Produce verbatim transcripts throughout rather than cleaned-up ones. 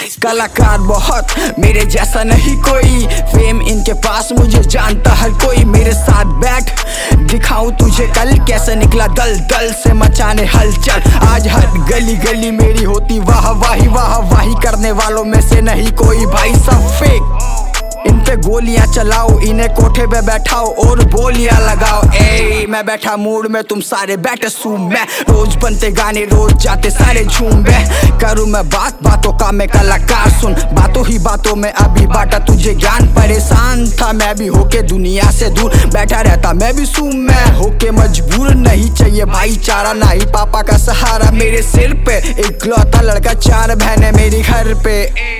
कलाकार बहुत, मेरे जैसा नहीं कोई। फेम इनके पास, मुझे जानता हर कोई। मेरे साथ बैठ, दिखाऊं तुझे कल कैसे निकला दल दल से मचाने हलचल। आज हर गली गली मेरी होती वाह वाही, वाह वाही करने वालों में से नहीं कोई भाई, सब फेक। इन पे गोलियां चलाओ, इन्हें कोठे पे बैठाओ और बोलियां लगाओ। ए मैं बैठा मूड में, तुम सारे बैठे सूम में। रोज बनते गाने, रोज जाते सारे झूम बे। करूं मैं बात बातों का, मैं कलाकार सुन। बातों ही बातों में अभी बांटा तुझे ज्ञान। परेशान था मैं भी होके दुनिया से दूर, बैठा रहता मैं भी सूम में होके मजबूर। नहीं चाहिए भाईचारा, ना ही पापा का सहारा मेरे सिर पे। इकलौता लड़का, चार बहनें मेरी घर पे।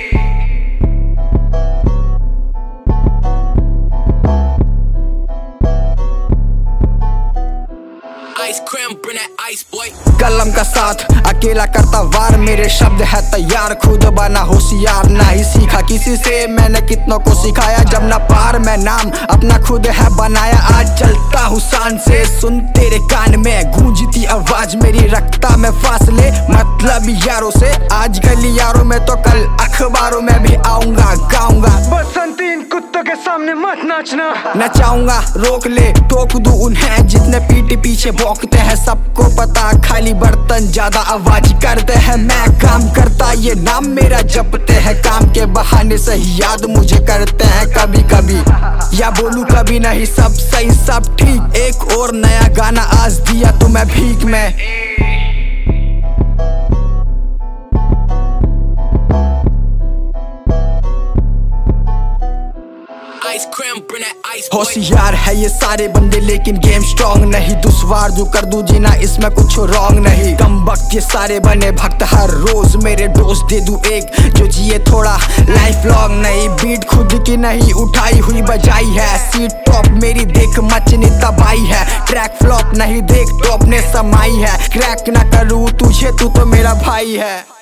कलम का साथ अकेला करता वार, मेरे शब्द है तैयार, खुद बना होशियार। ना ही सीखा किसी से, मैंने कितनों को सिखाया। जब ना पार मैं नाम अपना खुद है बनाया। आज चलता हूँ शान से, सुन तेरे कान में गूंजती आवाज मेरी, रखता मैं फासले मतलब यारों से। आज गली यारों में तो कल अखबारों में भी आऊंगा, गाऊंगा। बसंती इन कुत्तों के सामने मत नाचना। नचाऊंगा, रोक ले टोक दूं उन्हें जितने पीठ पीछे भौंकते हैं। सबको पता खाली बर्तन ज्यादा आवाज करते हैं। मैं काम करता ये नाम मेरा जपते हैं, काम के बहाने सही याद मुझे करते हैं कभी कभी। या बोलूं कभी नहीं, सब सही सब ठीक। एक और नया गाना आज दिया तुम्हें भीख में। होशियार है ये सारे बंदे लेकिन गेम स्ट्रॉन्ग नहीं। दुश्वार जो कर दूं जीना, इसमें कुछ रॉन्ग नहीं। कम वक्त ये सारे बने भक्त, हर रोज मेरे डोज दे दूं एक, जो जिए थोड़ा लाइफ लॉन्ग नहीं। बीट खुद की नहीं उठाई हुई बजाई है, सीट टॉप मेरी देख मचनी तबाही है। ट्रैक फ्लॉप नहीं, देख टॉप ने समाई है। क्रैक ना करूं तुझे, तू तो मेरा भाई है।